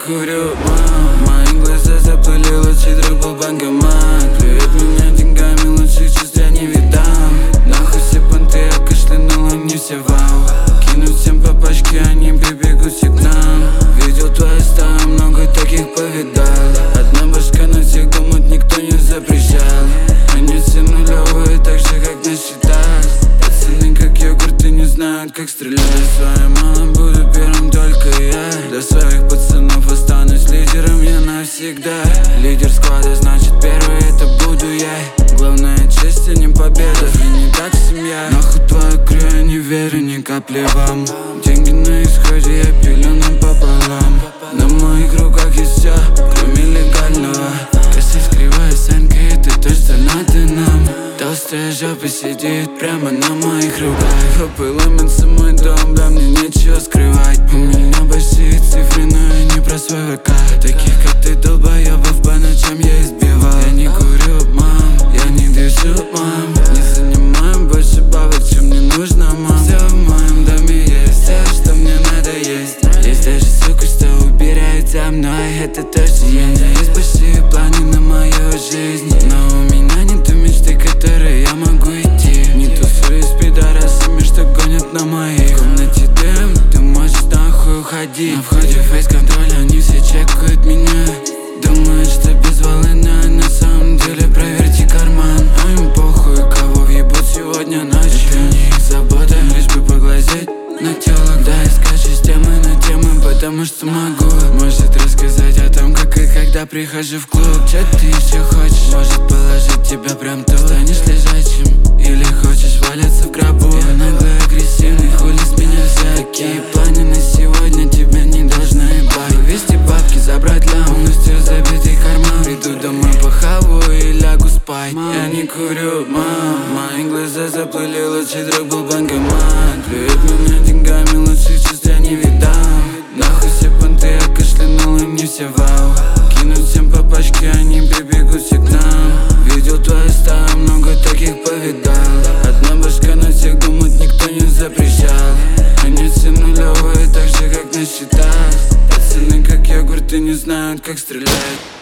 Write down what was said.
курю, мои глаза заплыли, лучший друг был банкомат. Плюет меня деньгами, лучших чувств я не видам. Нахуй все понты, я кашлянул, они все вау. Кинут всем по пачке, они прибегут все к нам. Видел твои стаи, много таких повидал. Одна башка на всех, думать никто не запрещал. Они все нулевые, так же как насчитать. Пацаны как йогурты не знают, как стрелять. Своей мамой буду первым только я. Для своих пацанов останусь лидером я навсегда. Лидер склада, значит первый это буду я. Главная честь, а не победа, и не так семья. Нахуй твою крю, я не верю ни капли вам. Деньги на исходе, я пилю напополам. На моих руках есть все, кроме легального. Косись кривая санка, это то, что надо нам. Толстая жопа сидит прямо на моих руках. Апыломится мой дом, да мне нечего скрывать. У меня большие цифры, но я не про свой ВК. Таких как ты долбоебов по ночам я избивал. Я не курю, мам, я не движу, мам. Не занимаю больше бабок, чем мне нужно, мам. Все в моем доме есть, все, что мне надо есть. Есть даже сука, что убирает за мной, это точно. У меня есть большие планы на мою жизнь, но у меня нету мечты, которые я могу идти. Не тусуюсь с пидорасами, что гонят на моих. В комнате дым, ты можешь нахуй уходить. На входе фейс-контроль, они все чекают меня. Думают, что без волны, а на самом деле проверьте карман. А им похуй, кого въебут сегодня ночью. Это не их забота, лишь бы поглазеть на телок. Да, искать системы на темы, потому что могу. Может рассказать о том, как и когда прихожу в клуб. Че ты еще хочешь? Может положить тебя прям тут. Станешь лежачим или хочешь валяться в гробу? Я наглый, агрессивный, хули с меня всякие планы на сегодня тебя не должны ебать. Вывести бабки, забрать полностью забитый карман. Приду домой похаваю и лягу спать. Я не курю, мам, мои глаза заплыли, лучший друг был банкомат. Плюет меня деньгами, лучших чувств я не видам. Нахуй все понты, я кашлянул, и не все вау. Кинут всем по пачке, они прибегут все к нам. Видел твои стаи, много таких повидал. Одна башка на всех, думать никто не запрещал. Они все нулевые, так же как насчитать. Пацаны как йогурты не знают, как стрелять.